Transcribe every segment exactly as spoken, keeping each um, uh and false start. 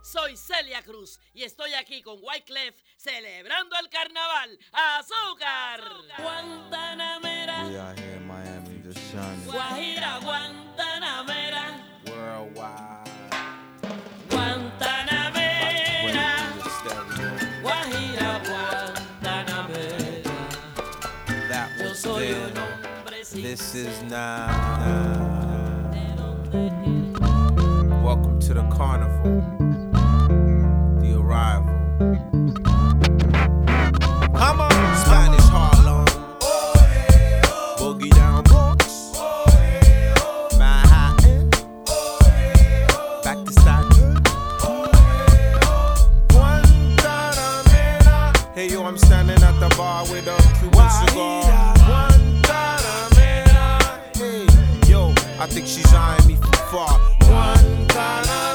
soy Celia Cruz y estoy aquí con Wyclef celebrando el carnaval. ¡Azúcar! Guantanamera. We out here in Miami just shining. Guajira, Guantanamera. Worldwide. Guantanamera. Guajira, Guantanamera. That Yo was soy then. un hombre sin This is now. Welcome to the carnival. The arrival. Come on, Spanish Harlem. Boogie down Bronx. Manhattan. Back to Staten. Guantanamera. Hey yo, I'm standing at the bar with a Cuban cigar. Guantanamera. Hey yo, I think she's eyeing me from far. Guantanamera.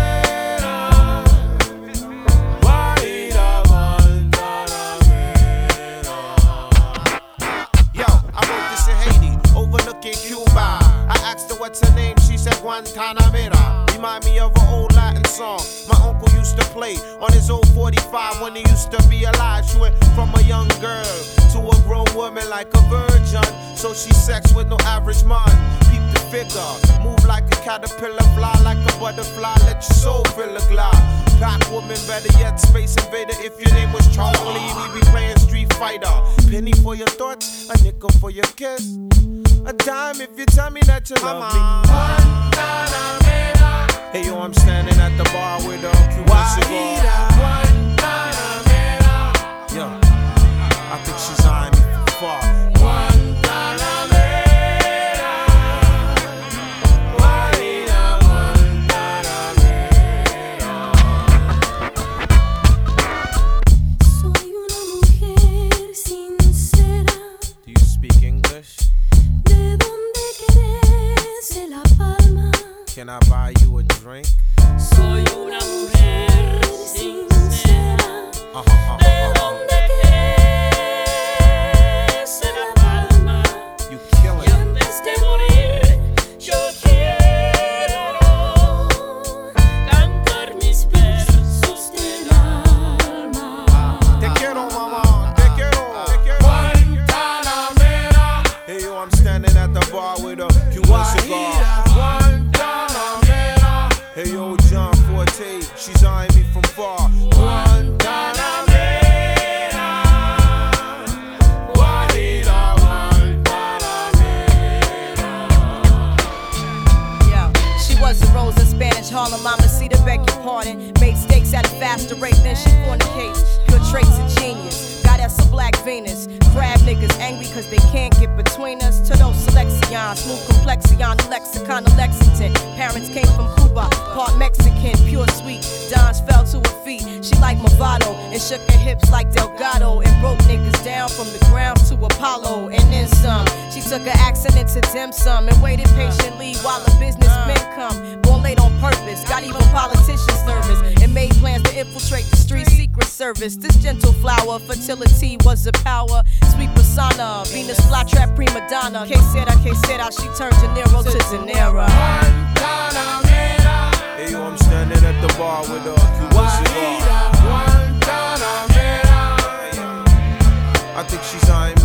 Guajira, Guantanamera. Yo, I wrote this in Haiti, overlooking Cuba. I asked her what's her name, she said Guantanamera. Remind me of an old Latin song my uncle used to play on his old forty-five when he used to be alive. She went from a young girl to a grown woman like a virgin. So she sex with no average man. Peep the figure, move like a caterpillar, fly like a butterfly, let your soul fill a glide. Pack woman, better yet, Space Invader. If your name was Charlie, we be playing Street Fighter. Penny for your thoughts, a nickel for your kiss. A dime if you tell me that you love me. Guantanamera. Hey yo, I'm standing at the bar with a Cuban cigar. Guantanamera. Yo, I think she's eyeing me from far. Guantanamera. Guajira, Guantanamera. Soy una mujer sincera. Do you speak English? ¿De dónde querés de La Palma? Can I buy you a drink? Soy una mujer sincera. Uh-huh, uh-huh, ¿De uh-huh. dónde querés de La Palma? You Y killing it. antes de morir, yo quiero cantar mis versos del alma. Te quiero, mama. Te quiero. Te quiero. Guantanamera. Hey yo, I'm standing at the bar with a Cuban cigar. Guantanamera. Hey yo, John Forte, she's eyeing me from far. Guantanamera. Guajira, Guantanamera. Yo, she was a rose in Spanish Harlem, Mama Cedar, beg your pardon. Made steaks at a faster rate than she fornicates. Good traits of genius, goddess of Black Venus. Crab niggas angry cause they can't get between us. To those selections, smooth complexion, the lexicon of Lexington. Parents came from Cuba, part Mexican, pure sweet. Dons fell to her feet, she like Movado and shook her hips like Delgado and broke niggas down from the ground to Apollo and then some. She took her accent into dim sum and waited patiently while the businessmen come. Born late on purpose, got even politicians nervous and made plans to infiltrate the street secret service. This gentle flower, fertility was a power. Sweet persona, Venus flytrap prima donna. Que sera, que sera, she turned De Niro to De Niro. Hey yo, I'm standing at the bar with a Cuban cigar. I think she's eyeing